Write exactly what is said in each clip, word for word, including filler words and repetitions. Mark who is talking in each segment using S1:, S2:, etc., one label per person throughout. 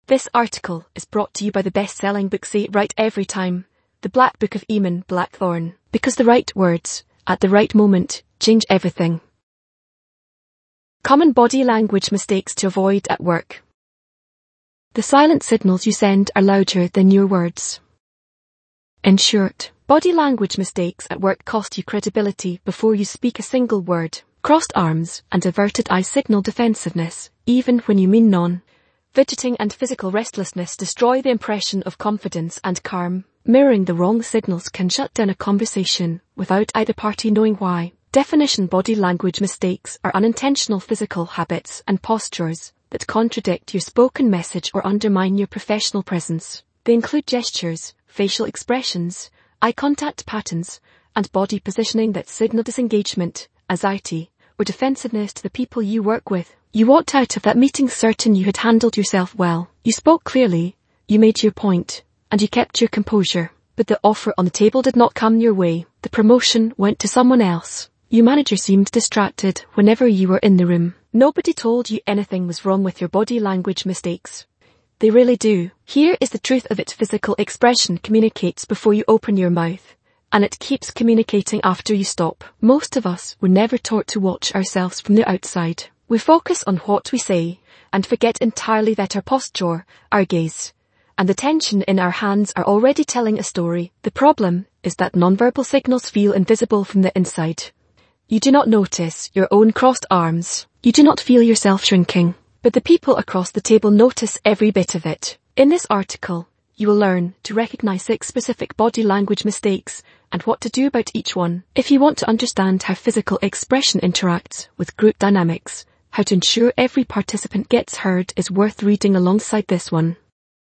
S1: This article is brought to you by the best-selling book Say It Right Every Time, The Black Book of Eamon Blackthorne, because the right words, at the right moment, change everything. Common body language mistakes to avoid at work. The silent signals you send are louder than your words. In short, body language mistakes at work cost you credibility before you speak a single word. Crossed arms and averted eyes signal defensiveness, even when you mean none. Fidgeting and physical restlessness destroy the impression of confidence and calm. Mirroring the wrong signals can shut down a conversation without either party knowing why. Definition: body language mistakes are unintentional physical habits and postures that contradict your spoken message or undermine your professional presence. They include gestures, facial expressions, eye contact patterns, and body positioning that signal disengagement, anxiety, or defensiveness to the people you work with. You walked out of that meeting certain you had handled yourself well. You spoke clearly, you made your point, and you kept your composure. But the offer on the table did not come your way. The promotion went to someone else. Your manager seemed distracted whenever you were in the room. Nobody told you anything was wrong with your body language mistakes. They really do. Here is the truth of it: physical expression communicates before you open your mouth, and it keeps communicating after you stop. Most of us were never taught to watch ourselves from the outside. We focus on what we say, and forget entirely that our posture, our gaze, and the tension in our hands are already telling a story. The problem is that nonverbal signals feel invisible from the inside. You do not notice your own crossed arms. You do not feel yourself shrinking. But the people across the table notice every bit of it. In this article, you will learn to recognize six specific body language mistakes and what to do about each one. If you want to understand how physical expression interacts with group dynamics, how to ensure every participant gets heard is worth reading alongside this one.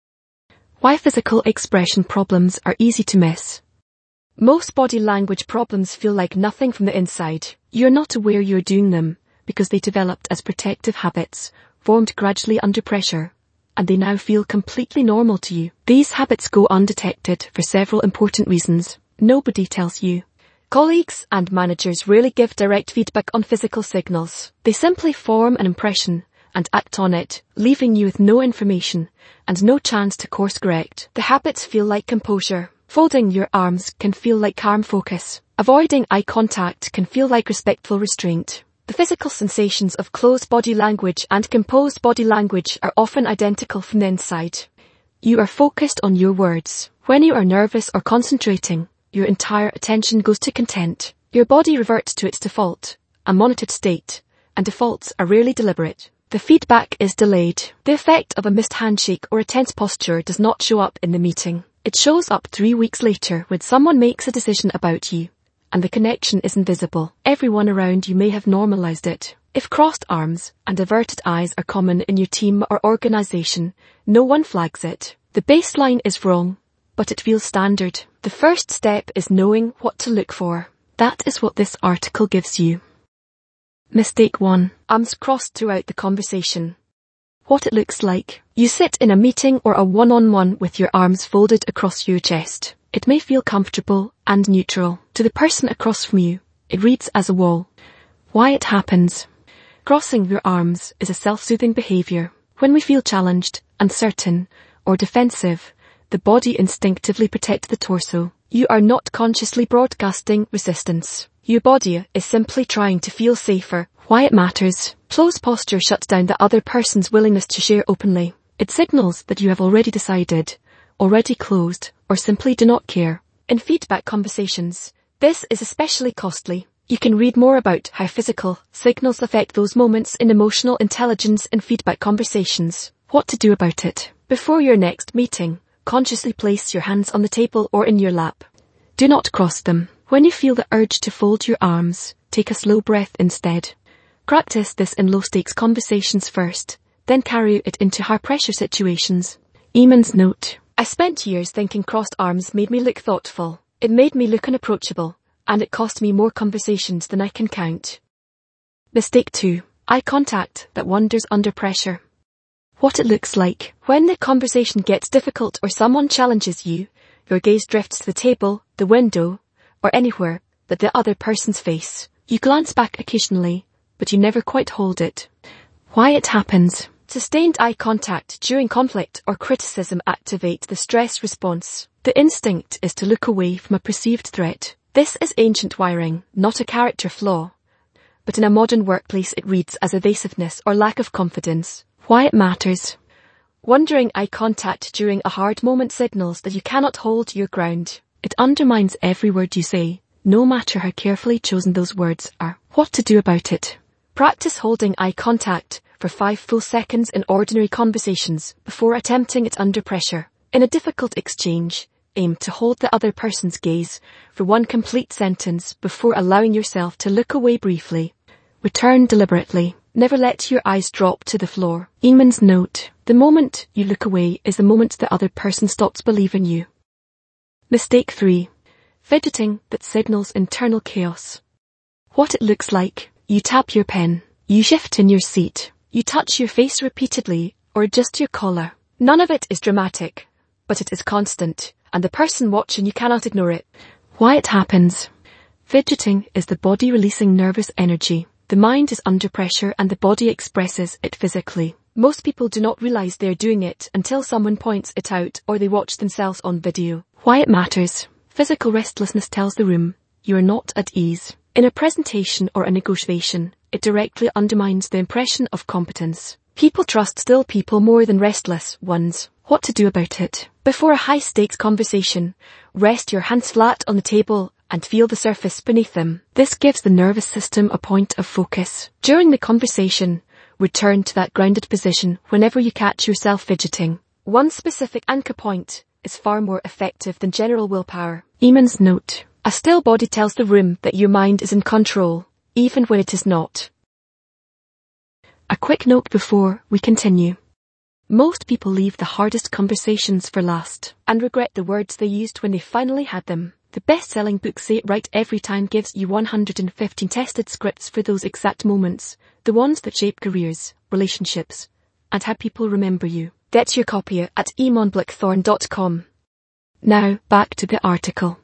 S1: Why physical expression problems are easy to miss. Most body language problems feel like nothing from the inside. You're not aware you're doing them because they developed as protective habits, formed gradually under pressure, and they now feel completely normal to you. These habits go undetected for several important reasons. Nobody tells you. Colleagues and managers rarely give direct feedback on physical signals. They simply form an impression and act on it, leaving you with no information and no chance to course correct. The habits feel like composure. Folding your arms can feel like calm focus. Avoiding eye contact can feel like respectful restraint. The physical sensations of closed body language and composed body language are often identical from the inside. You are focused on your words. When you are nervous or concentrating, your entire attention goes to content. Your body reverts to its default, a monitored state, and defaults are rarely deliberate. The feedback is delayed. The effect of a missed handshake or a tense posture does not show up in the meeting. It shows up three weeks later when someone makes a decision about you, and the connection isn't visible. Everyone around you may have normalized it. If crossed arms and averted eyes are common in your team or organization, no one flags it. The baseline is wrong, but it feels standard. The first step is knowing what to look for. That is what this article gives you. Mistake one. Arms crossed throughout the conversation. What it looks like. You sit in a meeting or a one-on-one with your arms folded across your chest. It may feel comfortable and neutral. To the person across from you, it reads as a wall. Why it happens. Crossing your arms is a self-soothing behavior. When we feel challenged, uncertain, or defensive, the body instinctively protects the torso. You are not consciously broadcasting resistance. Your body is simply trying to feel safer. Why it matters. Closed posture shuts down the other person's willingness to share openly. It signals that you have already decided, already closed, or simply do not care. In feedback conversations, this is especially costly. You can read more about how physical signals affect those moments in emotional intelligence in feedback conversations. What to do about it. Before your next meeting, consciously place your hands on the table or in your lap. Do not cross them. When you feel the urge to fold your arms, take a slow breath instead. Practice this in low-stakes conversations first, then carry it into high-pressure situations. Eamon's note. I spent years thinking crossed arms made me look thoughtful. It made me look unapproachable, and it cost me more conversations than I can count. Mistake two. Eye contact that wanders under pressure. What it looks like. When the conversation gets difficult or someone challenges you, your gaze drifts to the table, the window, or anywhere but the other person's face. You glance back occasionally, but you never quite hold it. Why it happens. Sustained eye contact during conflict or criticism activates the stress response. The instinct is to look away from a perceived threat. This is ancient wiring, not a character flaw. But in a modern workplace it reads as evasiveness or lack of confidence. Why it matters. Wandering eye contact during a hard moment signals that you cannot hold your ground. It undermines every word you say, no matter how carefully chosen those words are. What to do about it? Practice holding eye contact for five full seconds in ordinary conversations before attempting it under pressure. In a difficult exchange, aim to hold the other person's gaze for one complete sentence before allowing yourself to look away briefly. Return deliberately. Never let your eyes drop to the floor. Eamon's note. The moment you look away is the moment the other person stops believing you. Mistake three. Fidgeting that signals internal chaos. What it looks like. You tap your pen. You shift in your seat. You touch your face repeatedly or adjust your collar. None of it is dramatic, but it is constant, and the person watching you cannot ignore it. Why it happens. Fidgeting is the body releasing nervous energy. The mind is under pressure and the body expresses it physically. Most people do not realize they are doing it until someone points it out or they watch themselves on video. Why it matters. Physical restlessness tells the room you are not at ease. In a presentation or a negotiation, it directly undermines the impression of competence. People trust still people more than restless ones. What to do about it? Before a high-stakes conversation, rest your hands flat on the table and feel the surface beneath them. This gives the nervous system a point of focus. During the conversation, return to that grounded position whenever you catch yourself fidgeting. One specific anchor point is far more effective than general willpower. Eamon's note. A still body tells the room that your mind is in control, even when it is not. A quick note before we continue. Most people leave the hardest conversations for last and regret the words they used when they finally had them. The best-selling book Say It Right Every Time gives you one hundred fifteen tested scripts for those exact moments, the ones that shape careers, relationships, and how people remember you. Get your copy at eamon blackthorn dot com. Now, back to the article.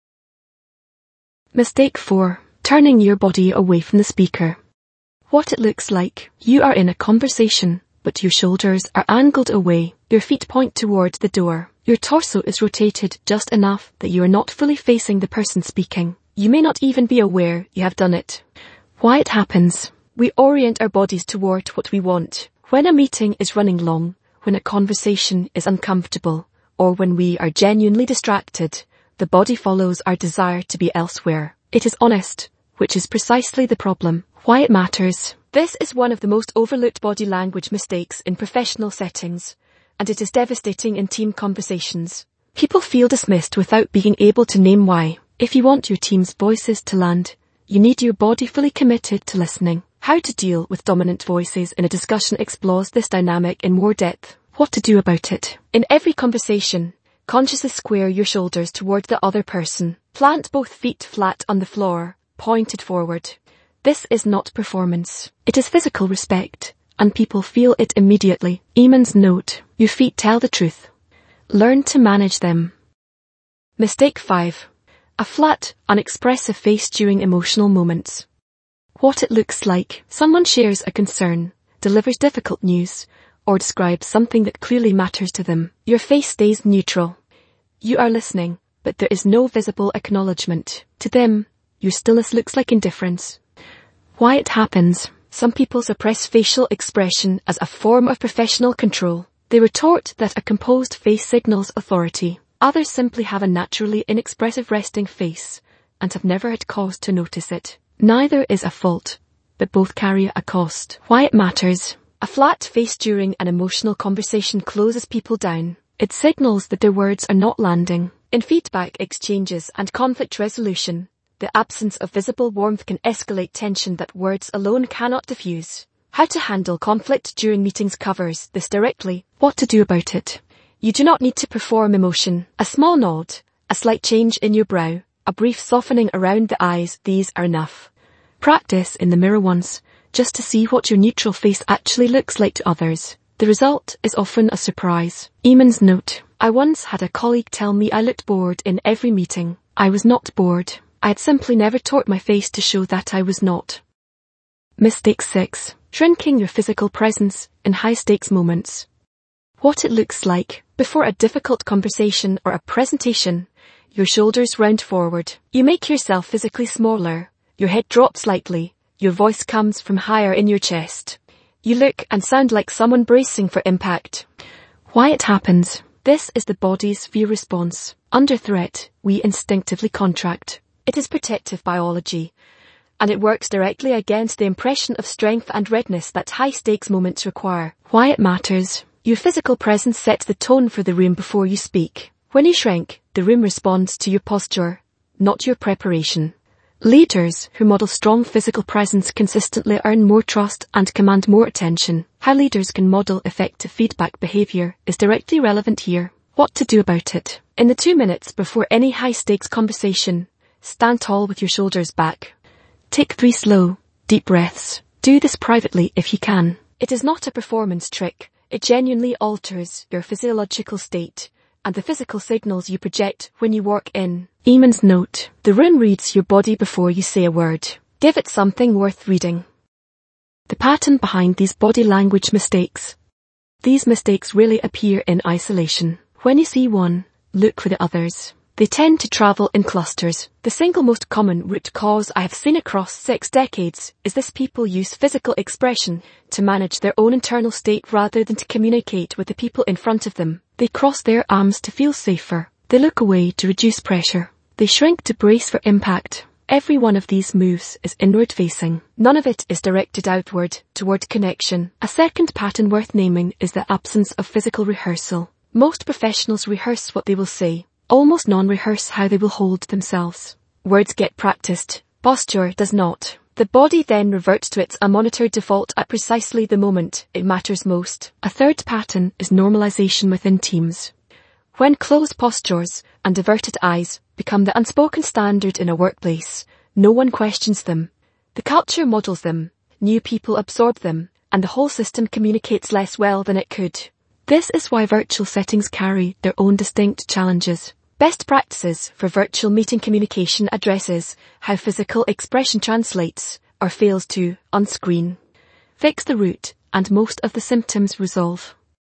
S1: Mistake four. Turning your body away from the speaker. What it looks like. You are in a conversation, but your shoulders are angled away. Your feet point towards the door. Your torso is rotated just enough that you are not fully facing the person speaking. You may not even be aware you have done it. Why it happens. We orient our bodies toward what we want. When a meeting is running long, when a conversation is uncomfortable, or when we are genuinely distracted, the body follows our desire to be elsewhere. It is honest, which is precisely the problem. Why it matters. This is one of the most overlooked body language mistakes in professional settings, and it is devastating in team conversations. People feel dismissed without being able to name why. If you want your team's voices to land, you need your body fully committed to listening. How to deal with dominant voices in a discussion explores this dynamic in more depth. What to do about it. In every conversation, consciously square your shoulders toward the other person. Plant both feet flat on the floor, pointed forward. This is not performance. It is physical respect, and people feel it immediately. Eamon's note. Your feet tell the truth. Learn to manage them. Mistake five. A flat, unexpressive face during emotional moments. What it looks like. Someone shares a concern, delivers difficult news, or describes something that clearly matters to them. Your face stays neutral. You are listening, but there is no visible acknowledgement. To them, your stillness looks like indifference. Why it happens. Some people suppress facial expression as a form of professional control. They retort that a composed face signals authority. Others simply have a naturally inexpressive resting face and have never had cause to notice it. Neither is a fault, but both carry a cost. Why it matters. A flat face during an emotional conversation closes people down. It signals that their words are not landing. In feedback exchanges and conflict resolution, the absence of visible warmth can escalate tension that words alone cannot diffuse. How to handle conflict during meetings covers this directly. What to do about it. You do not need to perform emotion. A small nod, a slight change in your brow, a brief softening around the eyes, these are enough. Practice in the mirror once, just to see what your neutral face actually looks like to others. The result is often a surprise. Eamon's note. I once had a colleague tell me I looked bored in every meeting. I was not bored. I had simply never taught my face to show that I was not. Mistake six. Shrinking your physical presence in high-stakes moments. What it looks like before a difficult conversation or a presentation. Your shoulders round forward. You make yourself physically smaller. Your head drops slightly. Your voice comes from higher in your chest. You look and sound like someone bracing for impact. Why it happens. This is the body's fear response. Under threat, we instinctively contract. It is protective biology, and it works directly against the impression of strength and readiness that high-stakes moments require. Why it matters. Your physical presence sets the tone for the room before you speak. When you shrink, the room responds to your posture, not your preparation. Leaders who model strong physical presence consistently earn more trust and command more attention. How leaders can model effective feedback behavior is directly relevant here. What to do about it. In the two minutes before any high-stakes conversation, stand tall with your shoulders back. Take three slow, deep breaths. Do this privately if you can. It is not a performance trick. It genuinely alters your physiological state and the physical signals you project when you walk in. Eamon's note. The room reads your body before you say a word. Give it something worth reading. The pattern behind these body language mistakes. These mistakes rarely appear in isolation. When you see one, look for the others. They tend to travel in clusters. The single most common root cause I have seen across six decades is this: people use physical expression to manage their own internal state rather than to communicate with the people in front of them. They cross their arms to feel safer. They look away to reduce pressure. They shrink to brace for impact. Every one of these moves is inward-facing. None of it is directed outward, toward connection. A second pattern worth naming is the absence of physical rehearsal. Most professionals rehearse what they will say. Almost none rehearse how they will hold themselves. Words get practiced. Posture does not. The body then reverts to its unmonitored default at precisely the moment it matters most. A third pattern is normalization within teams. When closed postures and averted eyes become the unspoken standard in a workplace, no one questions them. The culture models them, new people absorb them, and the whole system communicates less well than it could. This is why virtual settings carry their own distinct challenges. Best practices for virtual meeting communication addresses how physical expression translates or fails to on-screen. Fix the root and most of the symptoms resolve.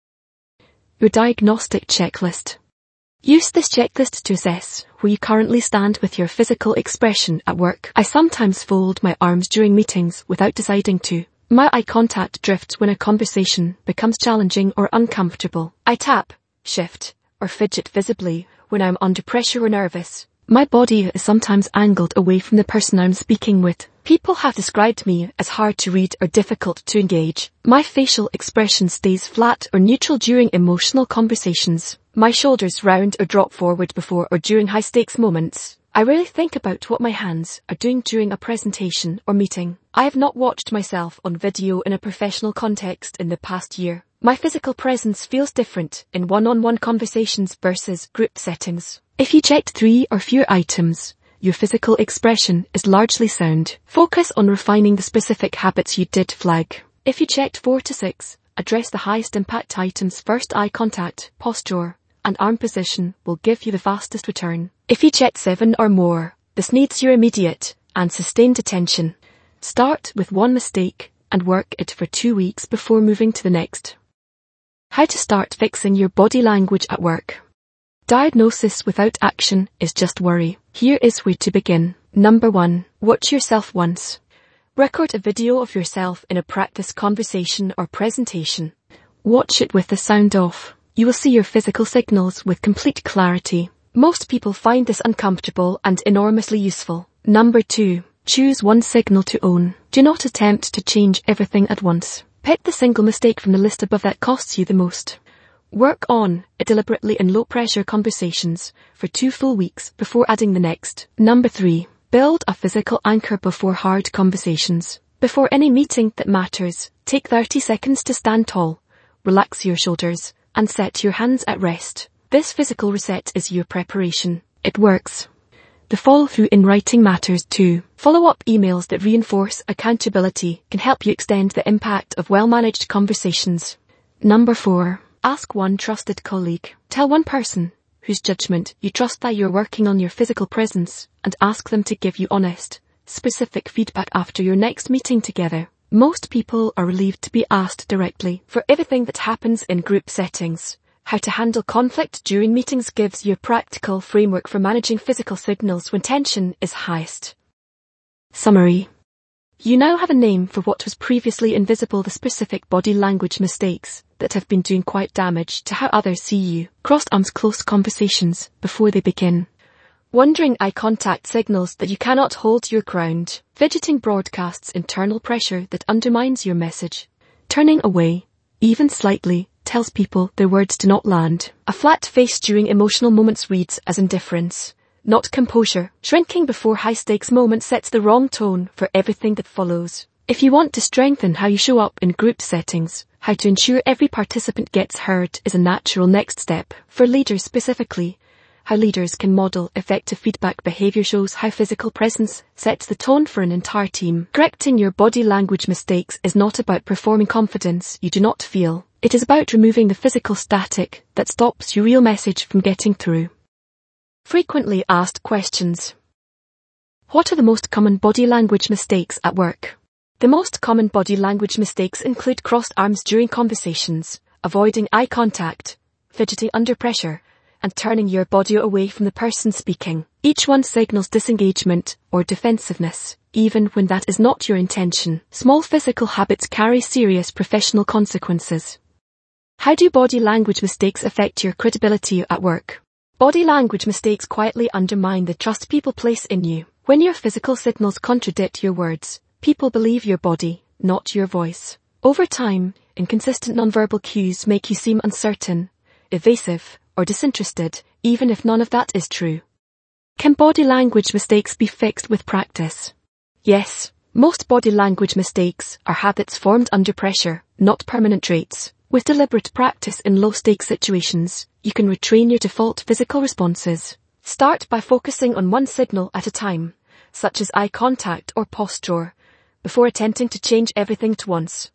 S1: Your diagnostic checklist. Use this checklist to assess where you currently stand with your physical expression at work. I sometimes fold my arms during meetings without deciding to. My eye contact drifts when a conversation becomes challenging or uncomfortable. I tap, shift, or fidget visibly when I'm under pressure or nervous. My body is sometimes angled away from the person I'm speaking with. People have described me as hard to read or difficult to engage. My facial expression stays flat or neutral during emotional conversations. My shoulders round or drop forward before or during high-stakes moments. I rarely think about what my hands are doing during a presentation or meeting. I have not watched myself on video in a professional context in the past year. My physical presence feels different in one-on-one conversations versus group settings. If you checked three or fewer items, your physical expression is largely sound. Focus on refining the specific habits you did flag. If you checked four to six, address the highest impact items first. Eye contact, posture, and arm position will give you the fastest return. If you checked seven or more, this needs your immediate and sustained attention. Start with one mistake and work it for two weeks before moving to the next. How to start fixing your body language at work. Diagnosis without action is just worry. Here is where to begin. Number one, watch yourself once. Record a video of yourself in a practice conversation or presentation. Watch it with the sound off. You will see your physical signals with complete clarity. Most people find this uncomfortable and enormously useful. Number two, choose one signal to own. Do not attempt to change everything at once. Pick the single mistake from the list above that costs you the most. Work on it deliberately in low-pressure conversations for two full weeks before adding the next. Number three, build a physical anchor before hard conversations. Before any meeting that matters, take thirty seconds to stand tall, relax your shoulders, and set your hands at rest. This physical reset is your preparation. It works. The follow-through in writing matters too. Follow-up emails that reinforce accountability can help you extend the impact of well-managed conversations. Number four, ask one trusted colleague. Tell one person whose judgment you trust that you're working on your physical presence and ask them to give you honest, specific feedback after your next meeting together. Most people are relieved to be asked directly for everything that happens in group settings. How to handle conflict during meetings gives you a practical framework for managing physical signals when tension is highest. Summary. You now have a name for what was previously invisible, the specific body language mistakes that have been doing quite damage to how others see you. Crossed arms, close conversations before they begin. Wandering eye contact signals that you cannot hold your ground. Fidgeting broadcasts internal pressure that undermines your message. Turning away, even slightly, tells people their words do not land. A flat face during emotional moments reads as indifference, not composure. Shrinking before high-stakes moments sets the wrong tone for everything that follows. If you want to strengthen how you show up in group settings, how to ensure every participant gets heard is a natural next step. For leaders specifically, how leaders can model effective feedback behavior shows how physical presence sets the tone for an entire team. Correcting your body language mistakes is not about performing confidence you do not feel. It is about removing the physical static that stops your real message from getting through. Frequently asked questions. What are the most common body language mistakes at work? The most common body language mistakes include crossed arms during conversations, avoiding eye contact, fidgeting under pressure, and turning your body away from the person speaking. Each one signals disengagement or defensiveness, even when that is not your intention. Small physical habits carry serious professional consequences. How do body language mistakes affect your credibility at work? Body language mistakes quietly undermine the trust people place in you. When your physical signals contradict your words, people believe your body, not your voice. Over time, inconsistent nonverbal cues make you seem uncertain, evasive, or disinterested, even if none of that is true. Can body language mistakes be fixed with practice? Yes, most body language mistakes are habits formed under pressure, not permanent traits. With deliberate practice in low-stakes situations, you can retrain your default physical responses. Start by focusing on one signal at a time, such as eye contact or posture, before attempting to change everything at once.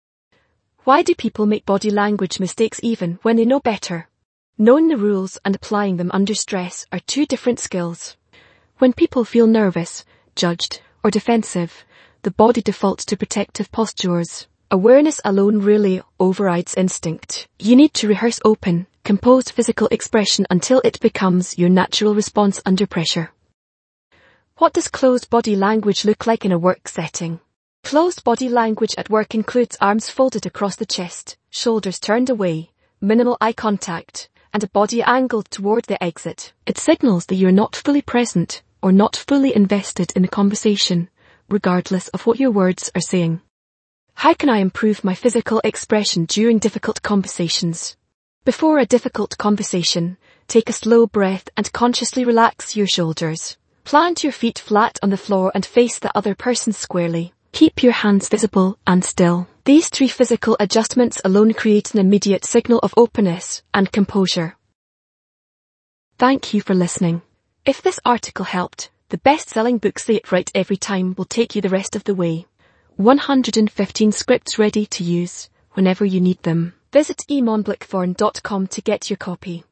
S1: Why do people make body language mistakes even when they know better? Knowing the rules and applying them under stress are two different skills. When people feel nervous, judged, or defensive, the body defaults to protective postures. Awareness alone rarely overrides instinct. You need to rehearse open, composed physical expression until it becomes your natural response under pressure. What does closed body language look like in a work setting? Closed body language at work includes arms folded across the chest, shoulders turned away, minimal eye contact, and a body angled toward the exit. It signals that you're not fully present or not fully invested in the conversation, regardless of what your words are saying. How can I improve my physical expression during difficult conversations? Before a difficult conversation, take a slow breath and consciously relax your shoulders. Plant your feet flat on the floor and face the other person squarely. Keep your hands visible and still. These three physical adjustments alone create an immediate signal of openness and composure. Thank you for listening. If this article helped, the best-selling book Say It Right Every Time will take you the rest of the way. one hundred fifteen scripts ready to use whenever you need them. Visit e monblickthorn dot com to get your copy.